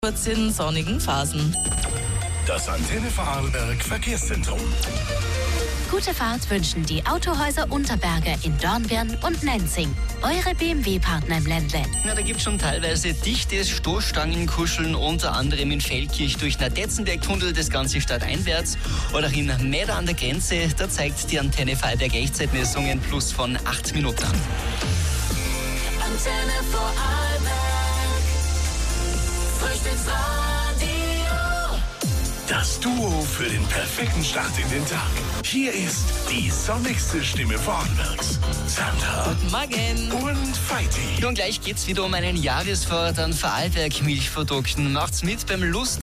kurzen sonnigen Phasen. Das Antenne Vorarlberg Verkehrszentrum. Gute Fahrt wünschen die Autohäuser Unterberger in Dornbirn und Nenzing. Eure BMW-Partner im Ländle. Na, da gibt es schon teilweise dichtes Stoßstangenkuscheln, unter anderem in Feldkirch durch Nadezenberg-Tunnel, das Ganze stadteinwärts. Oder auch in Mäder an der Grenze, da zeigt die Antenne Vorarlberg Echtzeitmessungen plus von 8 Minuten an. Antenne Vorarlberg, Frühstücksradio. Das Duo für den perfekten Start in den Tag. Hier ist die sonnigste Stimme Vorarlbergs. Sandra. Guten Morgen. Und Feiti. Und gleich geht's wieder um einen Jahresvorrat an Vorarlberg Milchprodukten. Macht's mit beim Lust